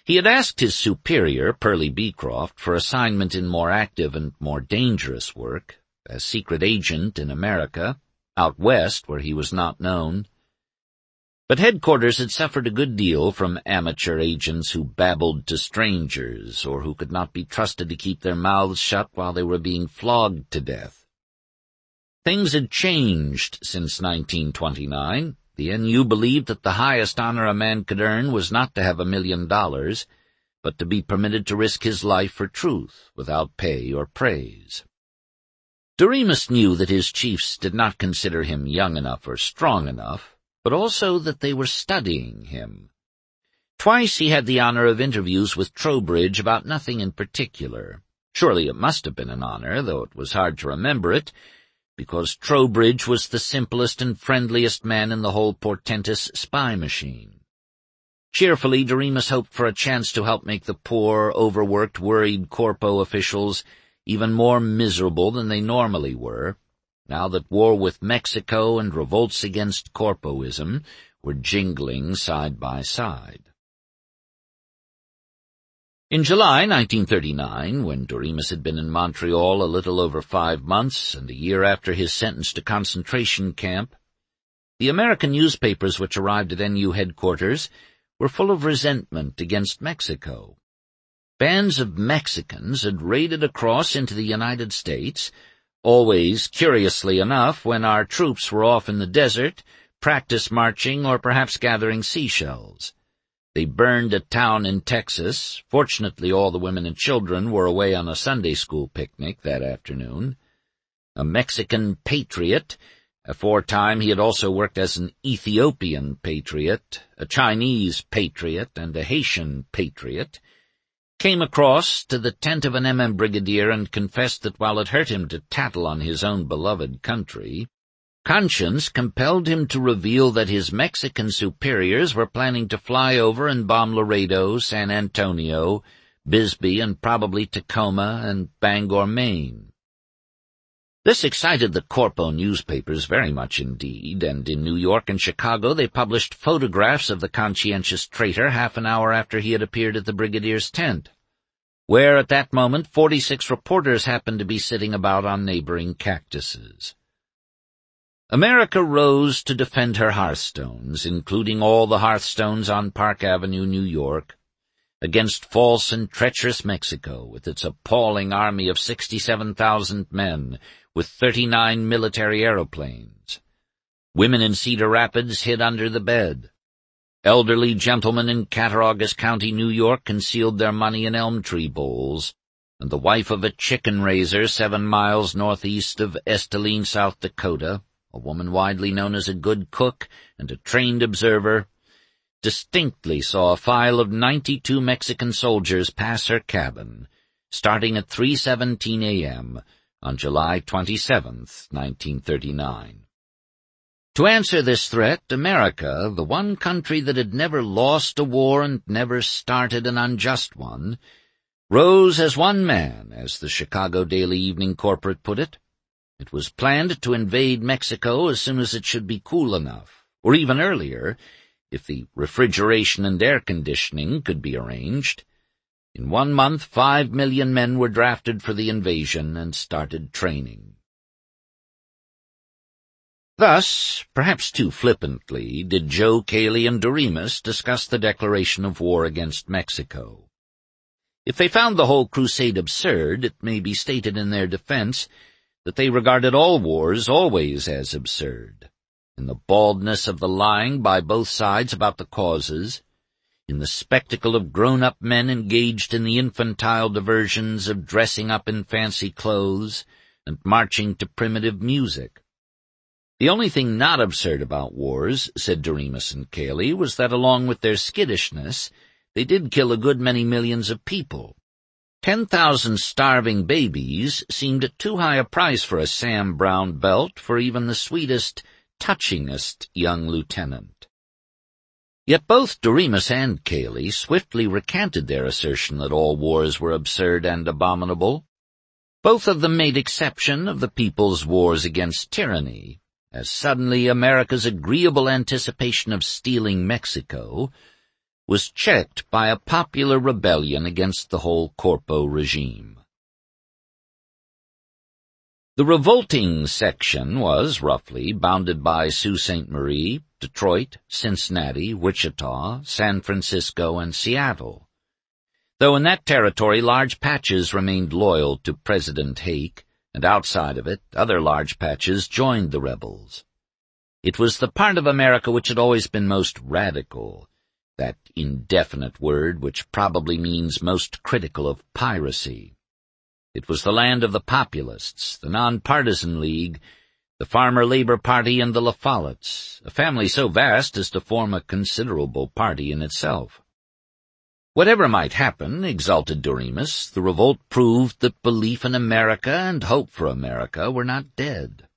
He had asked his superior, Pearlie Beecroft, for assignment in more active and more dangerous work, as secret agent in America, out west where he was not known. But headquarters had suffered a good deal from amateur agents who babbled to strangers, or who could not be trusted to keep their mouths shut while they were being flogged to death. Things had changed since 1929. The NU believed that the highest honor a man could earn was not to have $1 million, but to be permitted to risk his life for truth, without pay or praise. Doremus knew that his chiefs did not consider him young enough or strong enough, but also that they were studying him. Twice he had the honor of interviews with Trowbridge about nothing in particular. Surely it must have been an honor, though it was hard to remember it, because Trowbridge was the simplest and friendliest man in the whole portentous spy machine. Cheerfully, Doremus hoped for a chance to help make the poor, overworked, worried Corpo officials even more miserable than they normally were, now that war with Mexico and revolts against Corpoism were jingling side by side. In July 1939, when Doremus had been in Montreal a little over 5 months and a year after his sentence to concentration camp, the American newspapers which arrived at NU headquarters were full of resentment against Mexico. Bands of Mexicans had raided across into the United States, always, curiously enough, when our troops were off in the desert, practice marching or perhaps gathering seashells. They burned a town in Texas. Fortunately, all the women and children were away on a Sunday school picnic that afternoon. A Mexican patriot, aforetime he had also worked as an Ethiopian patriot, a Chinese patriot, and a Haitian patriot, came across to the tent of an MM brigadier and confessed that while it hurt him to tattle on his own beloved country, conscience compelled him to reveal that his Mexican superiors were planning to fly over and bomb Laredo, San Antonio, Bisbee, and probably Tacoma and Bangor, Maine. This excited the Corpo newspapers very much indeed, and in New York and Chicago they published photographs of the conscientious traitor half an hour after he had appeared at the brigadier's tent, where at that moment 46 reporters happened to be sitting about on neighboring cactuses. America rose to defend her hearthstones, including all the hearthstones on Park Avenue, New York, against false and treacherous Mexico, with its appalling army of 67,000 men, with 39 military aeroplanes. Women in Cedar Rapids hid under the bed. Elderly gentlemen in Cattaraugus County, New York, concealed their money in elm tree bowls, and the wife of a chicken raiser 7 miles northeast of Esteline, South Dakota, a woman widely known as a good cook and a trained observer, distinctly saw a file of 92 Mexican soldiers pass her cabin, starting at 3:17 a.m. on July 27, 1939. To answer this threat, America, the one country that had never lost a war and never started an unjust one, rose as one man, as the Chicago Daily Evening Corporate put it. It was planned to invade Mexico as soon as it should be cool enough, or even earlier, if the refrigeration and air conditioning could be arranged. In 1 month, 5 million men were drafted for the invasion and started training. Thus, perhaps too flippantly, did Joe Cayley and Doremus discuss the declaration of war against Mexico. If they found the whole crusade absurd, it may be stated in their defense that they regarded all wars always as absurd, in the baldness of the lying by both sides about the causes, in the spectacle of grown-up men engaged in the infantile diversions of dressing up in fancy clothes and marching to primitive music. The only thing not absurd about wars, said Doremus and Cayley, was that along with their skittishness, they did kill a good many millions of people. 10,000 starving babies seemed too high a price for a Sam Brown belt for even the sweetest, touchingest young lieutenant. Yet both Doremus and Cayley swiftly recanted their assertion that all wars were absurd and abominable. Both of them made exception of the people's wars against tyranny, as suddenly America's agreeable anticipation of stealing Mexico was checked by a popular rebellion against the whole Corpo regime. The revolting section was, roughly, bounded by Sault Ste. Marie, Detroit, Cincinnati, Wichita, San Francisco, and Seattle. Though in that territory large patches remained loyal to President Hake, and outside of it, other large patches joined the rebels. It was the part of America which had always been most radical, that indefinite word which probably means most critical of piracy. It was the land of the Populists, the Nonpartisan League, the Farmer Labor Party, and the La Follettes, a family so vast as to form a considerable party in itself. Whatever might happen, exulted Doremus, the revolt proved that belief in America and hope for America were not dead.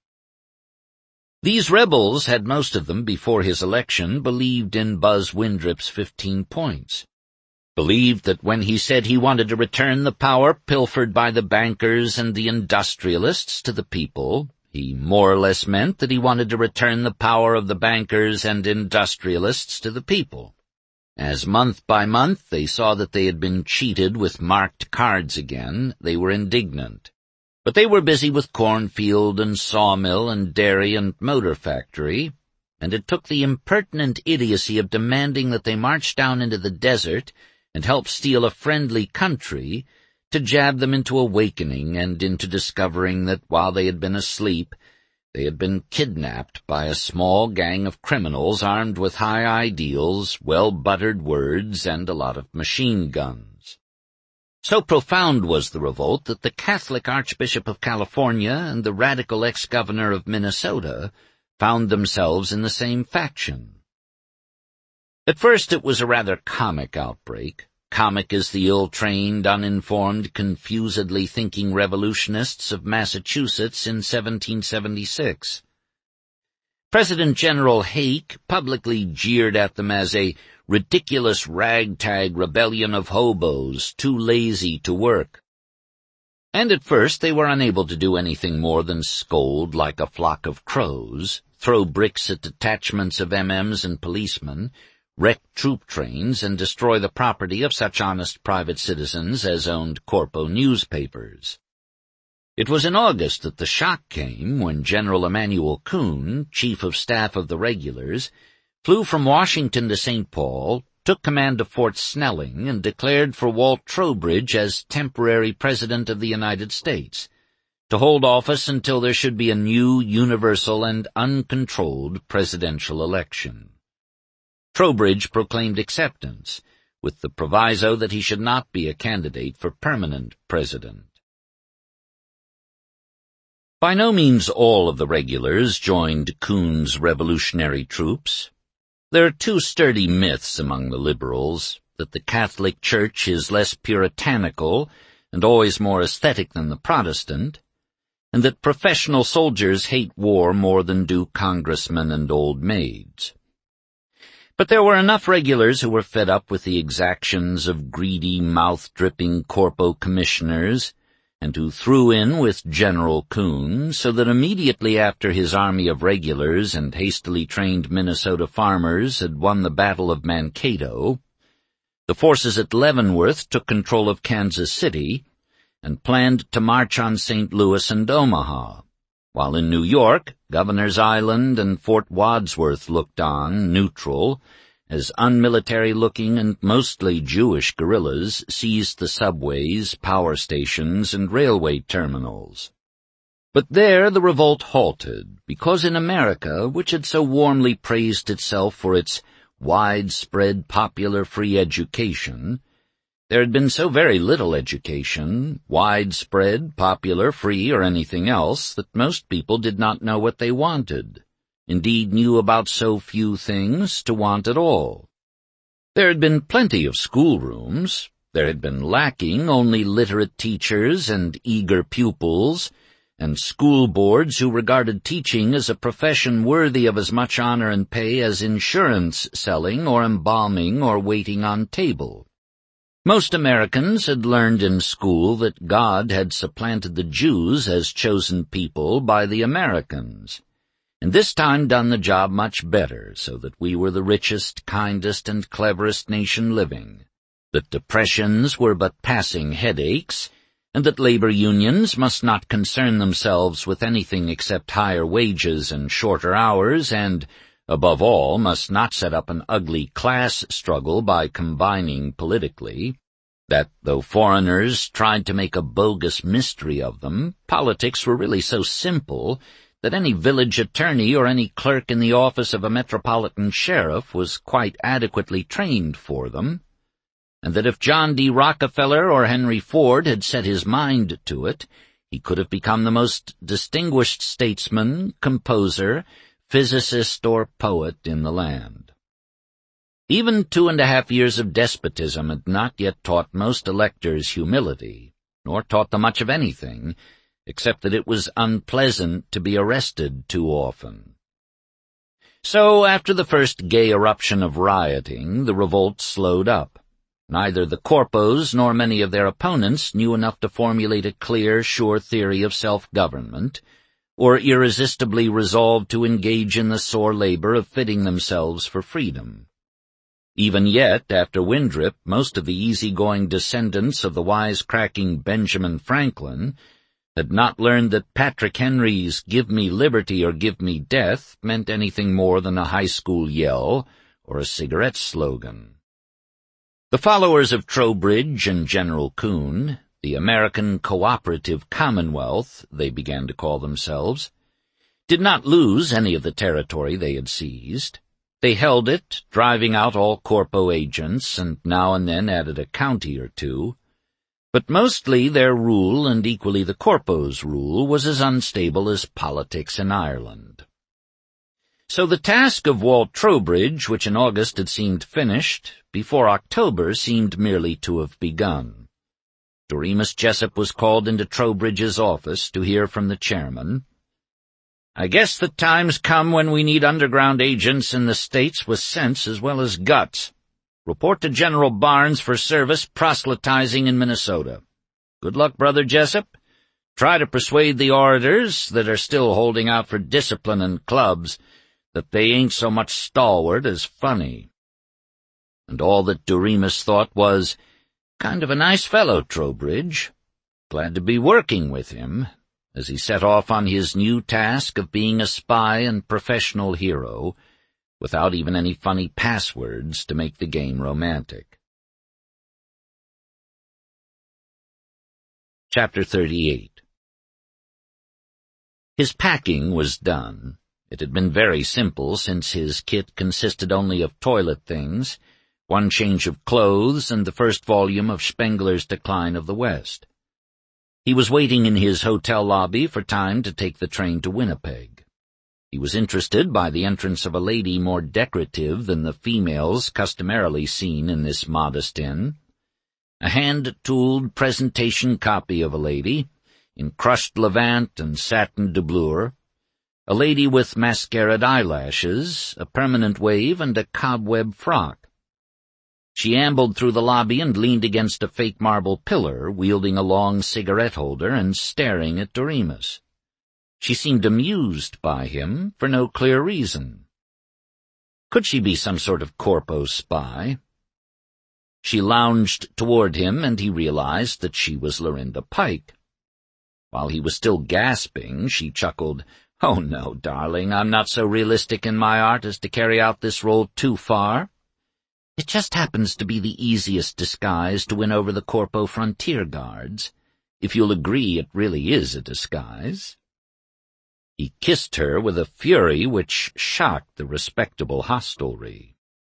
These rebels had most of them, before his election, believed in Buzz Windrip's 15 points. Believed that when he said he wanted to return the power pilfered by the bankers and the industrialists to the people, he more or less meant that he wanted to return the power of the bankers and industrialists to the people. As month by month they saw that they had been cheated with marked cards again, they were indignant. But they were busy with cornfield and sawmill and dairy and motor factory, and it took the impertinent idiocy of demanding that they march down into the desert and help steal a friendly country to jab them into awakening and into discovering that while they had been asleep, they had been kidnapped by a small gang of criminals armed with high ideals, well-buttered words, and a lot of machine guns. So profound was the revolt that the Catholic Archbishop of California and the radical ex-governor of Minnesota found themselves in the same faction. At first it was a rather comic outbreak, comic as the ill-trained, uninformed, confusedly thinking revolutionists of Massachusetts in 1776. President General Hake publicly jeered at them as a ridiculous ragtag rebellion of hobos, too lazy to work. And at first they were unable to do anything more than scold like a flock of crows, throw bricks at detachments of MMs and policemen, wreck troop trains, and destroy the property of such honest private citizens as owned Corpo newspapers. It was in August that the shock came when General Emmanuel Kuhn, Chief of Staff of the Regulars, flew from Washington to St. Paul, took command of Fort Snelling, and declared for Walt Trowbridge as temporary President of the United States, to hold office until there should be a new, universal, and uncontrolled presidential election. Trowbridge proclaimed acceptance, with the proviso that he should not be a candidate for permanent president. By no means all of the regulars joined Kuhn's revolutionary troops. There are two sturdy myths among the liberals, that the Catholic Church is less puritanical and always more aesthetic than the Protestant, and that professional soldiers hate war more than do congressmen and old maids. But there were enough regulars who were fed up with the exactions of greedy, mouth-dripping Corpo commissioners, and who threw in with General Kuhn, so that immediately after his army of regulars and hastily trained Minnesota farmers had won the Battle of Mankato, the forces at Leavenworth took control of Kansas City and planned to march on St. Louis and Omaha, while in New York, Governor's Island and Fort Wadsworth looked on, neutral, as unmilitary-looking and mostly Jewish guerrillas seized the subways, power stations, and railway terminals. But there the revolt halted, because in America, which had so warmly praised itself for its widespread popular free education, there had been so very little education, widespread, popular, free, or anything else, that most people did not know what they wanted, indeed knew about so few things to want at all. There had been plenty of schoolrooms, there had been lacking only literate teachers and eager pupils, and school boards who regarded teaching as a profession worthy of as much honor and pay as insurance selling or embalming or waiting on table. Most Americans had learned in school that God had supplanted the Jews as chosen people by the Americans, and this time done the job much better, so that we were the richest, kindest, and cleverest nation living, that depressions were but passing headaches, and that labor unions must not concern themselves with anything except higher wages and shorter hours, and, above all, must not set up an ugly class struggle by combining politically, that though foreigners tried to make a bogus mystery of them, politics were really so simple that any village attorney or any clerk in the office of a metropolitan sheriff was quite adequately trained for them, and that if John D. Rockefeller or Henry Ford had set his mind to it, he could have become the most distinguished statesman, composer, physicist, or poet in the land. Even 2.5 years of despotism had not yet taught most electors humility, nor taught them much of anything, except that it was unpleasant to be arrested too often. So, after the first gay eruption of rioting, the revolt slowed up. Neither the corpos nor many of their opponents knew enough to formulate a clear, sure theory of self-government, or irresistibly resolved to engage in the sore labor of fitting themselves for freedom. Even yet, after Winthrop, most of the easy-going descendants of the wise-cracking Benjamin Franklin had not learned that Patrick Henry's "Give me liberty or give me death" meant anything more than a high school yell or a cigarette slogan. The followers of Trowbridge and General Coon, the American Cooperative Commonwealth, they began to call themselves, did not lose any of the territory they had seized. They held it, driving out all corpo agents, and now and then added a county or two. But mostly their rule, and equally the corpo's rule, was as unstable as politics in Ireland. So the task of Walt Trowbridge, which in August had seemed finished, before October seemed merely to have begun. Doremus Jessup was called into Trowbridge's office to hear from the chairman. "I guess the time's come when we need underground agents in the States with sense as well as guts. Report to General Barnes for service proselytizing in Minnesota. Good luck, Brother Jessup. Try to persuade the orators that are still holding out for discipline and clubs that they ain't so much stalwart as funny." And all that Doremus thought was, "Kind of a nice fellow, Trowbridge. Glad to be working with him," as he set off on his new task of being a spy and professional hero, without even any funny passwords to make the game romantic. Chapter 38. His packing was done. It had been very simple, since his kit consisted only of toilet things, one change of clothes, and the first volume of Spengler's Decline of the West. He was waiting in his hotel lobby for time to take the train to Winnipeg. He was interested by the entrance of a lady more decorative than the females customarily seen in this modest inn. A hand-tooled presentation copy of a lady, in crushed levant and satin doublure, a lady with mascaraed eyelashes, a permanent wave, and a cobweb frock. She ambled through the lobby and leaned against a fake marble pillar, wielding a long cigarette-holder and staring at Doremus. She seemed amused by him, for no clear reason. Could she be some sort of corpo spy? She lounged toward him, and he realized that she was Lorinda Pike. While he was still gasping, she chuckled, "Oh, no, darling, I'm not so realistic in my art as to carry out this role too far. It just happens to be the easiest disguise to win over the corpo frontier guards. If you'll agree, it really is a disguise." He kissed her with a fury which shocked the respectable hostelry.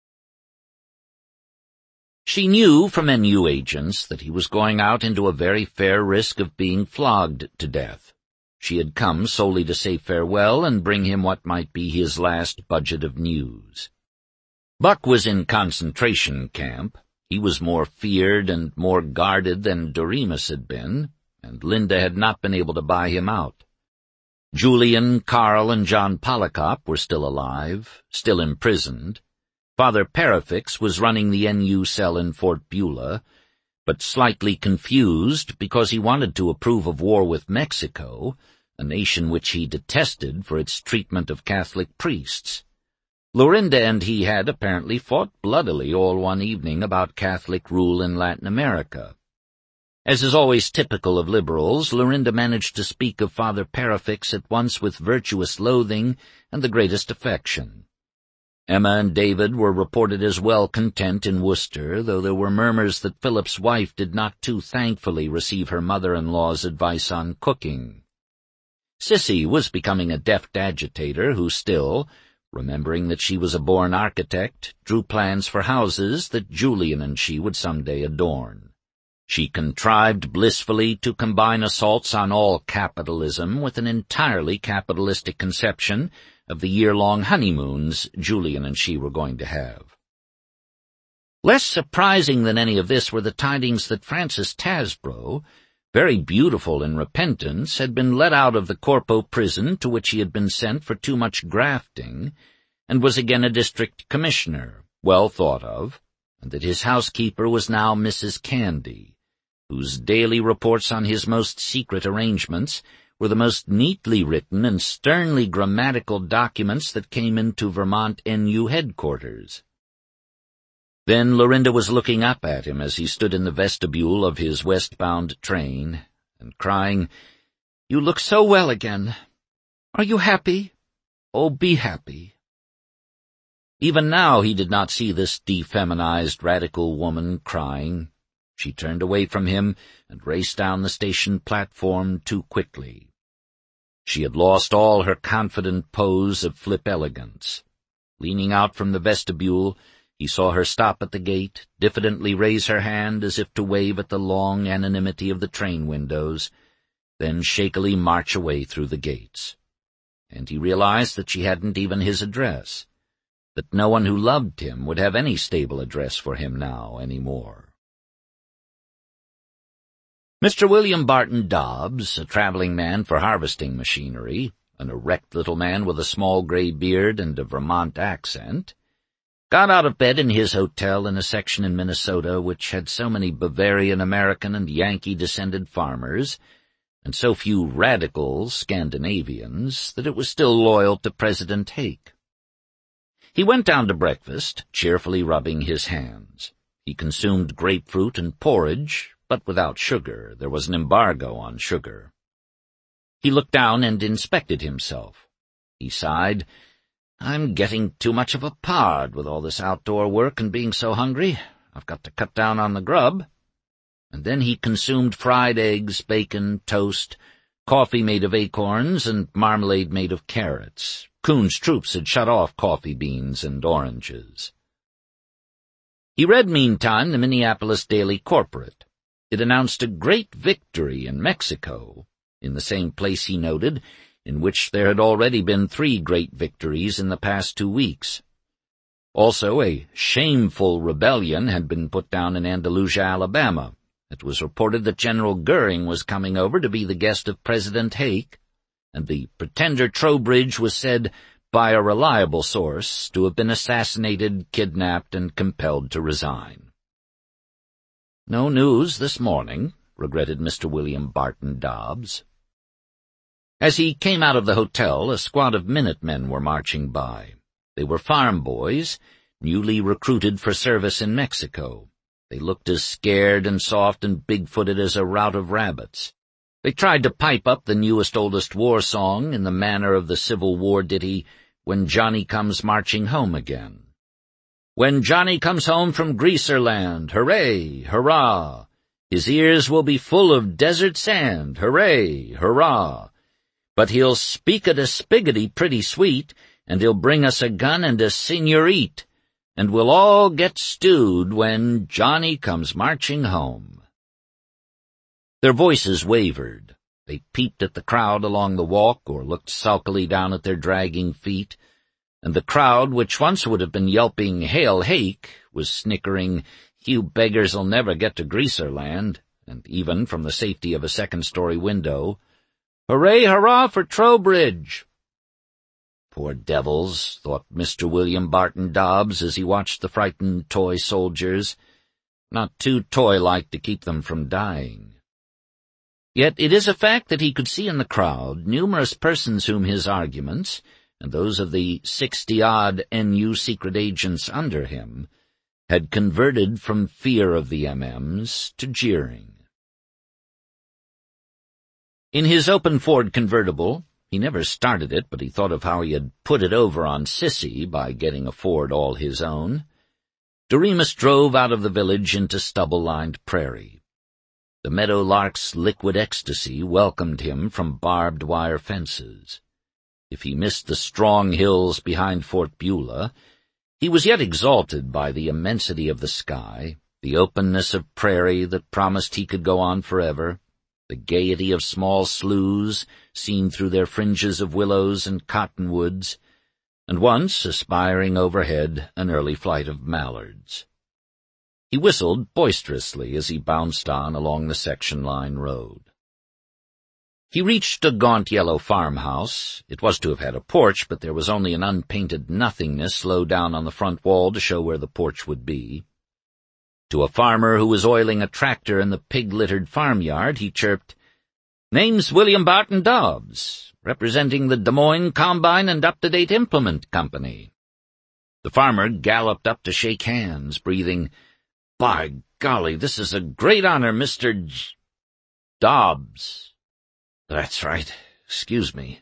She knew from NU agents that he was going out into a very fair risk of being flogged to death. She had come solely to say farewell and bring him what might be his last budget of news. Buck was in concentration camp. He was more feared and more guarded than Doremus had been, and Linda had not been able to buy him out. Julian, Carl, and John Pollicott were still alive, still imprisoned. Father Parafix was running the NU cell in Fort Beulah, but slightly confused because he wanted to approve of war with Mexico, a nation which he detested for its treatment of Catholic priests. Lorinda and he had apparently fought bloodily all one evening about Catholic rule in Latin America. As is always typical of liberals, Lorinda managed to speak of Father Parafix at once with virtuous loathing and the greatest affection. Emma and David were reported as well content in Worcester, though there were murmurs that Philip's wife did not too thankfully receive her mother-in-law's advice on cooking. Sissy was becoming a deft agitator who still, remembering that she was a born architect, drew plans for houses that Julian and she would someday adorn. She contrived blissfully to combine assaults on all capitalism with an entirely capitalistic conception of the year-long honeymoons Julian and she were going to have. Less surprising than any of this were the tidings that Frances Tasbro, very beautiful in repentance, had been let out of the Corpo prison to which he had been sent for too much grafting, and was again a district commissioner, well thought of, and that his housekeeper was now Mrs. Candy, whose daily reports on his most secret arrangements were the most neatly written and sternly grammatical documents that came into Vermont NU headquarters. Then Lorinda was looking up at him as he stood in the vestibule of his westbound train, and crying, "You look so well again. Are you happy? Oh, be happy." Even now he did not see this defeminized radical woman crying. She turned away from him and raced down the station platform too quickly. She had lost all her confident pose of flip elegance. Leaning out from the vestibule, he saw her stop at the gate, diffidently raise her hand as if to wave at the long anonymity of the train windows, then shakily march away through the gates. And he realized that she hadn't even his address, that no one who loved him would have any stable address for him now any more. Mr. William Barton Dobbs, a traveling man for harvesting machinery, an erect little man with a small gray beard and a Vermont accent, got out of bed in his hotel in a section in Minnesota which had so many Bavarian American and Yankee-descended farmers, and so few radical Scandinavians, that it was still loyal to President Hake. He went down to breakfast, cheerfully rubbing his hands. He consumed grapefruit and porridge, but without sugar. There was an embargo on sugar. He looked down and inspected himself. He sighed, "I'm getting too much of a pard with all this outdoor work and being so hungry. I've got to cut down on the grub." And then he consumed fried eggs, bacon, toast, coffee made of acorns, and marmalade made of carrots. Kuhn's troops had shut off coffee beans and oranges. He read meantime the Minneapolis Daily Corporate. It announced a great victory in Mexico, in the same place, he noted, in which there had already been 3 great victories in the past 2 weeks. Also, a shameful rebellion had been put down in Andalusia, Alabama. It was reported that General Goering was coming over to be the guest of President Hake, and the pretender Trowbridge was said, by a reliable source, to have been assassinated, kidnapped, and compelled to resign. "No news this morning," regretted Mr. William Barton Dobbs. As he came out of the hotel, a squad of Minutemen were marching by. They were farm boys, newly recruited for service in Mexico. They looked as scared and soft and big-footed as a rout of rabbits. They tried to pipe up the newest, oldest war song in the manner of the Civil War ditty, "When Johnny Comes Marching Home Again." "When Johnny comes home from Greaserland, hooray, hurrah! His ears will be full of desert sand, hooray, hurrah! But he'll speak at a spiggity pretty sweet, and he'll bring us a gun and a seigneurite, and we'll all get stewed when Johnny comes marching home." Their voices wavered. They peeped at the crowd along the walk or looked sulkily down at their dragging feet, and the crowd, which once would have been yelping "Hail Hake," was snickering, "You beggars'll never get to Greaserland," and even from the safety of a second-story window, "Hooray, hurrah for Trowbridge!" Poor devils, thought Mr. William Barton Dobbs as he watched the frightened toy soldiers, not too toy-like to keep them from dying. Yet it is a fact that he could see in the crowd numerous persons whom his arguments, and those of the 60-odd NU secret agents under him, had converted from fear of the MMs to jeering. In his open Ford convertible, he never started it, but he thought of how he had put it over on Sissy by getting a Ford all his own, Doremus drove out of the village into stubble-lined prairie. The meadowlark's liquid ecstasy welcomed him from barbed wire fences. If he missed the strong hills behind Fort Beulah, he was yet exalted by the immensity of the sky, the openness of prairie that promised he could go on forever, the gaiety of small sloughs seen through their fringes of willows and cottonwoods, and once, aspiring overhead, an early flight of mallards. He whistled boisterously as he bounced on along the section-line road. He reached a gaunt yellow farmhouse. It was to have had a porch, but there was only an unpainted nothingness low down on the front wall to show where the porch would be. To a farmer who was oiling a tractor in the pig-littered farmyard, he chirped, "Name's William Barton Dobbs, representing the Des Moines Combine and Up-to-Date Implement Company." The farmer galloped up to shake hands, breathing, "By golly, this is a great honor, Mr. Dobbs." "That's right. Excuse me."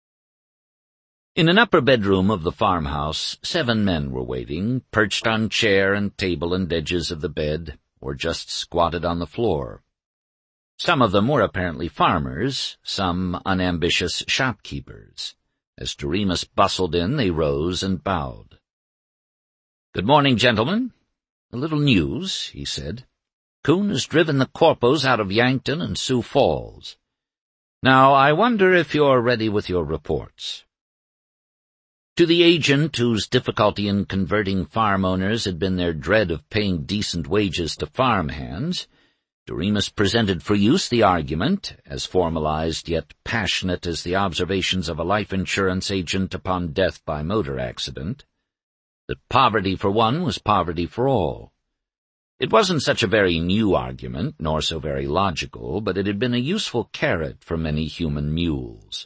In an upper bedroom of the farmhouse, 7 men were waiting, perched on chair and table and edges of the bed, or just squatted on the floor. Some of them were apparently farmers, some unambitious shopkeepers. As Doremus bustled in, they rose and bowed. "Good morning, gentlemen. A little news," he said. "Coon has driven the corpos out of Yankton and Sioux Falls. Now, I wonder if you're ready with your reports." To the agent whose difficulty in converting farm owners had been their dread of paying decent wages to farm hands, Doremus presented for use the argument, as formalized yet passionate as the observations of a life insurance agent upon death by motor accident, that poverty for one was poverty for all. It wasn't such a very new argument, nor so very logical, but it had been a useful carrot for many human mules.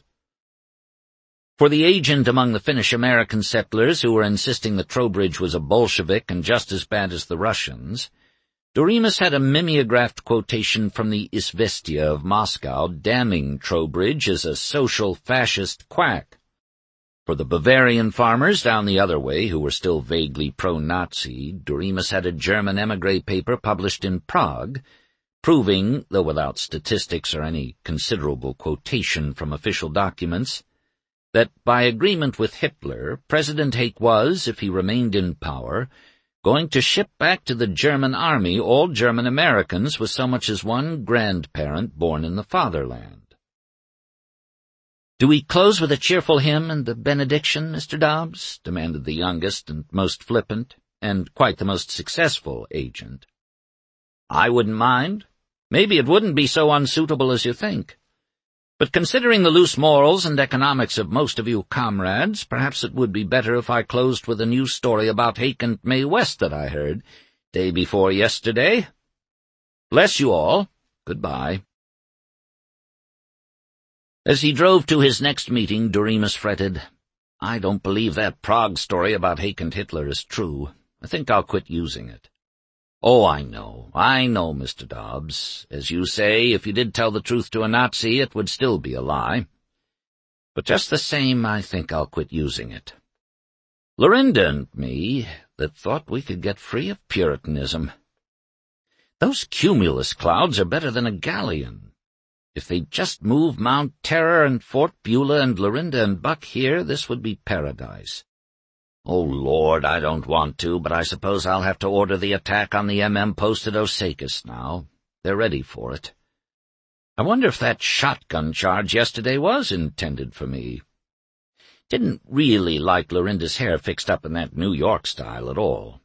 For the agent among the Finnish-American settlers who were insisting that Trowbridge was a Bolshevik and just as bad as the Russians, Doremus had a mimeographed quotation from the Izvestia of Moscow damning Trowbridge as a social fascist quack. For the Bavarian farmers down the other way, who were still vaguely pro-Nazi, Doremus had a German émigré paper published in Prague, proving, though without statistics or any considerable quotation from official documents, that by agreement with Hitler, President Hayek was, if he remained in power, going to ship back to the German army all German Americans with so much as one grandparent born in the fatherland. "Do we close with a cheerful hymn and the benediction, Mr. Dobbs?" demanded the youngest and most flippant, and quite the most successful agent. "I wouldn't mind. Maybe it wouldn't be so unsuitable as you think. But considering the loose morals and economics of most of you comrades, perhaps it would be better if I closed with a news story about Hake and Mae West that I heard day before yesterday. Bless you all. Goodbye." As he drove to his next meeting, Doremus fretted, "I don't believe that Prague story about Hake and Hitler is true. I think I'll quit using it." "Oh, I know, Mr. Dobbs. As you say, if you did tell the truth to a Nazi, it would still be a lie. But just the same, I think I'll quit using it. Lorinda and me, that thought we could get free of Puritanism. Those cumulus clouds are better than a galleon. If they'd just move Mount Terror and Fort Beulah and Lorinda and Buck here, this would be paradise. Oh, Lord, I don't want to, but I suppose I'll have to order the attack on the MM post at Osakis now. They're ready for it. I wonder if that shotgun charge yesterday was intended for me. Didn't really like Lorinda's hair fixed up in that New York style at all."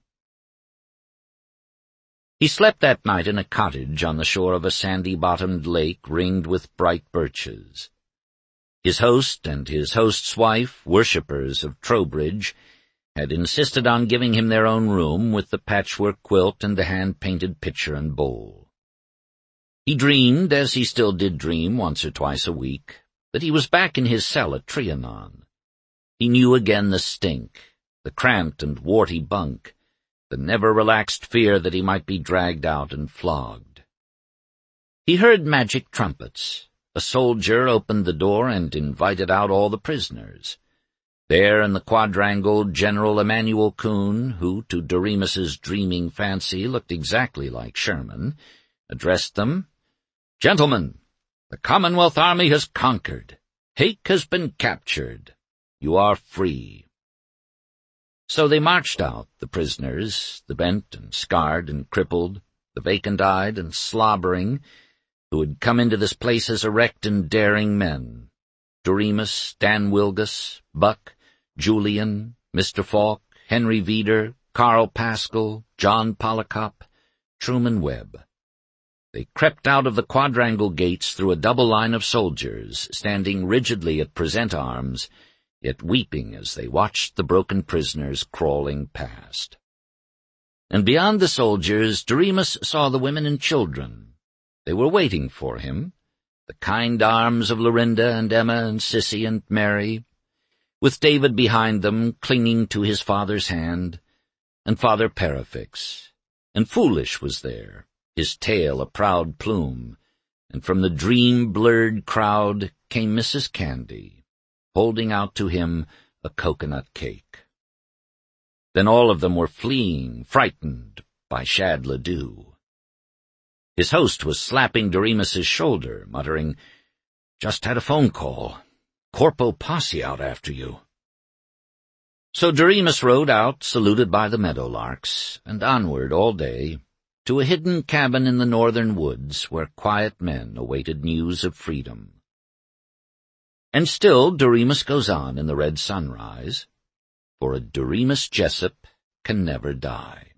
He slept that night in a cottage on the shore of a sandy-bottomed lake ringed with bright birches. His host and his host's wife, worshippers of Trowbridge, had insisted on giving him their own room with the patchwork quilt and the hand-painted pitcher and bowl. He dreamed, as he still did dream once or twice a week, that he was back in his cell at Trianon. He knew again the stink, the cramped and warty bunk, the never-relaxed fear that he might be dragged out and flogged. He heard magic trumpets. A soldier opened the door and invited out all the prisoners. There in the quadrangle, General Emmanuel Kuhn, who to Doremus's dreaming fancy looked exactly like Sherman, addressed them. "Gentlemen, the Commonwealth Army has conquered. Haik has been captured. You are free." So they marched out, the prisoners, the bent and scarred and crippled, the vacant-eyed and slobbering, who had come into this place as erect and daring men. Doremus, Dan Wilgus, Buck, Julian, Mr. Falk, Henry Veeder, Carl Pascal, John Pollicott, Truman Webb. They crept out of the quadrangle gates through a double line of soldiers, standing rigidly at present arms, yet weeping as they watched the broken prisoners crawling past. And beyond the soldiers, Doremus saw the women and children. They were waiting for him, the kind arms of Lorinda and Emma and Sissy and Mary, with David behind them, clinging to his father's hand, and Father Parafix. And Foolish was there, his tail a proud plume, and from the dream-blurred crowd came Mrs. Candy, holding out to him a coconut cake. Then all of them were fleeing, frightened, by Shad Ledoux. His host was slapping Doremus's shoulder, muttering, "Just had a phone call. Corpo Posse out after you." So Doremus rode out, saluted by the meadowlarks, and onward all day, to a hidden cabin in the northern woods where quiet men awaited news of freedom. And still Doremus goes on in the red sunrise, for a Doremus Jessup can never die.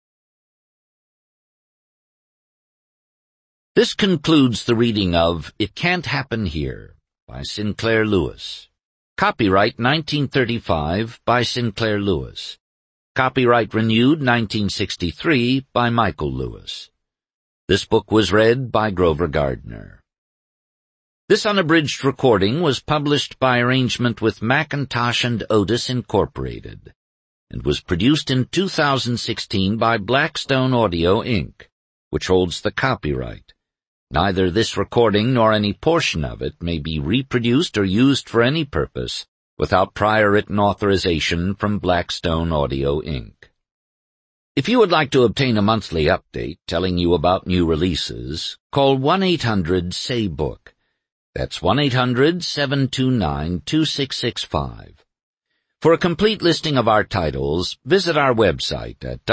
This concludes the reading of It Can't Happen Here by Sinclair Lewis. Copyright 1935 by Sinclair Lewis. Copyright renewed 1963 by Michael Lewis. This book was read by Grover Gardner. This unabridged recording was published by arrangement with Macintosh and Otis Incorporated, and was produced in 2016 by Blackstone Audio, Inc., which holds the copyright. Neither this recording nor any portion of it may be reproduced or used for any purpose without prior written authorization from Blackstone Audio, Inc. If you would like to obtain a monthly update telling you about new releases, call 1-800-SAY-BOOK. That's 1-800-729-2665. For a complete listing of our titles, visit our website at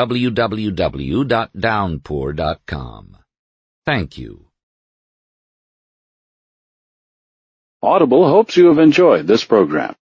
www.downpour.com. Thank you. Audible hopes you have enjoyed this program.